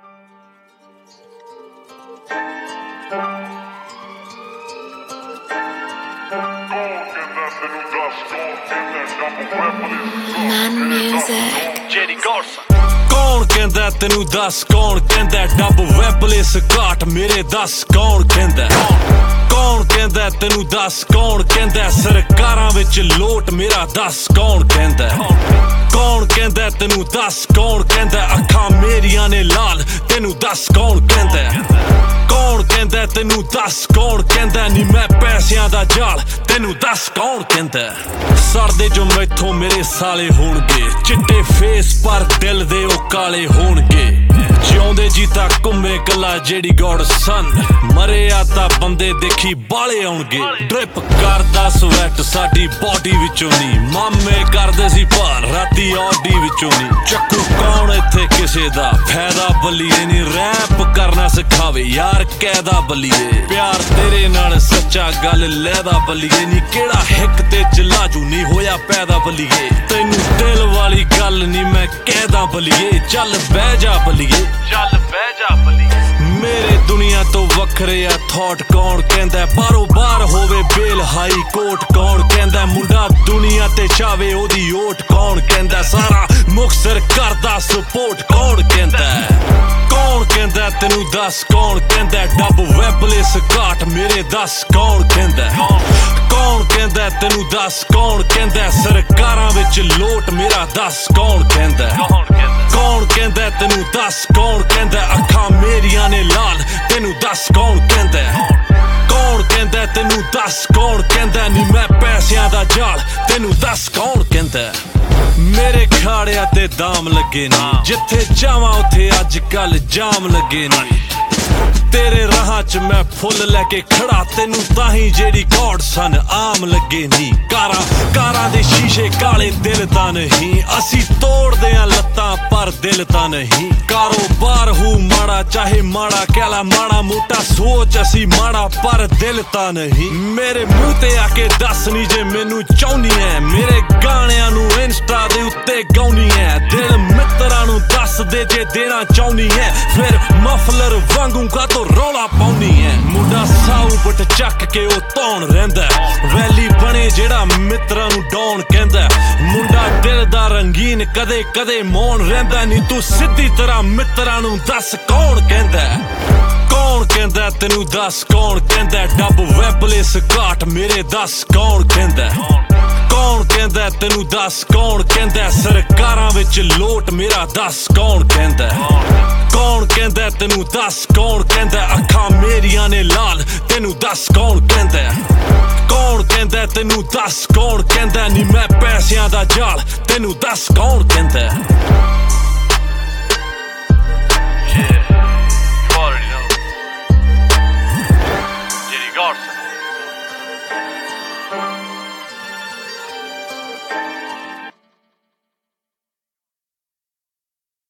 Jerry Gorsa कौन कहंदा तेनू दस कौन कहंदा डब वैपलेस घाट मेरे दस कौन कहंदा कौन कहंदा तेनू दस कौन कहंदा सरकारां विच लोट मेरा दस कौन कहंदा कौन कहंदा तेनू दस कौन कहंदा अखां मेरियां ने लाल तेनू दस कौन कहंदा कौन कहंदा तेनू दस कौन कहंदा नी मैं पैसियां दा जाल तेनू दस कौन कहंदा सड़दे जो मैथों मेरे साले होणगे चिट्टे फेस पर दिल दे ओ काले होणगे जिउंदे जीता घुम्मे कला जेडी गॉड सन मरे आता बंदे देखी बाले आउणगे ड्रिप करदा स्वैट साडी बॉडी विचों नी मामे करदे सी भार राती ऑडी विचों नी चक्कू कौन इत्थे किसे दा फायदा बल्लीए नी रैप करना सिखावे यार कैदा बल्लीए प्यार तेरे नाल सच्चा गल लैदा बल्लीए नी केड़ा हिक ते जलाजू नी होया पैदा बल्लीए तैनू दिल वाली गल नी मैं कहदा बल्लीए चल बह जा बल्लीए चल बह जा बल्लीए मेरे दुनिया तो वखरे आ थॉट कौन कहंदा बारों बार होवे बेल हाई कोर्ट कौन कहंदा मुंडा दुनिया ते चावे ओदी ओट कौन कहंदा सारा मुक्सर करदा सपोर्ट कौन कहंदा कौन कहंदा तेनू दस कौन कहंदा डब वैपलेस घाट मेरे दस कौन कहंदा कौन कहंदा तेनू दस कौन कहंदा सरकारां विच लोट मेरा दस कौन कहंदा कौन कहंदा तेनू दस कौन कहंदा अखां मेरियां ने लाल तेनू दस कौन कहंदा कौन कहंदा तेनू दस कौन कहंदा नी मैं पैसियां दा जाल तेनू दस कौन कहंदा मेरे खाड़िया ते दाम लगे नी जिथे जावां उथे अजकल जाम लगे नी तेरे राह च मैं फुल लैके खड़ा तेनू ताही जेडी गॉड सन आम लगे नी कारां दे शीशे काले दिल तां नहीं असी तोड़दे आ लत्तां पर दिल तां नहीं कारोबार हूं माड़ा चाहे माड़ा कहला माड़ा मोटा सोच असी माड़ा पर दिल तां नहीं मेरे मुंह ते आके दस नी जे मैनू चाहुंदी है मेरे गाणियां नू इंस्टा दे उत्ते गाउनी है दिल मित्रां नू दस दे जे देना चाहुंदी है फिर मफलर वांगू का तो रौला पाउनी है मुंडा साऊ बट चक के ओ धौन रहिंदा वैली बने जेड़ा मित्रां नू डॉन कहंदा मुंडा दिल दा रंगीन कदे कदे मौन रहिंदा नी तू सीधी तरह मित्रां नू दस कौन कहंदा कौन कहंदा तेनू दस कौन कहंदा डब वैपलेस घाट मेरे दस कौन कहंदा कौन कहंदा तेनू दस कौन कहंदा सरकारां विच लोट मेरा दस कौन कहंदा कौन कहंदा तेनू दस कौन कहंदा अखां मेरियां ने लाल तेनू दस कौन कहंदा कौन कहंदा तेनू दस कौन कहंदा नी मैं पैसियां दा जाल तेनू दस कौन कहंदा Jerry Gorsa